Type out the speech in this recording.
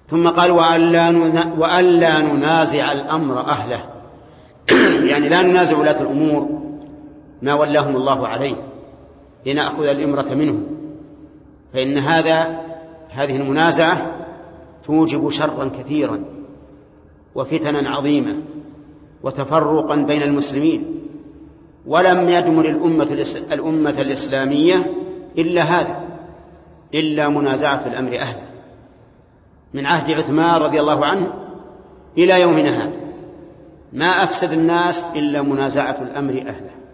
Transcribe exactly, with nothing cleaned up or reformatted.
ثم قال وألا ننازع الأمر أهله يعني لا ننازع ولاة الأمور ما ولاهم الله عليه لنأخذ الإمرة منه، فإن هذا هذه المنازعة توجب شرا كثيرا وفتنا عظيمة وتفرقا بين المسلمين، ولم يدمر الأمة, الأمة الإسلامية إلا هذا، إلا منازعة الأمر أهله من عهد عثمان رضي الله عنه إلى يومنا هذا، ما أفسد الناس إلا منازعة الأمر أهله.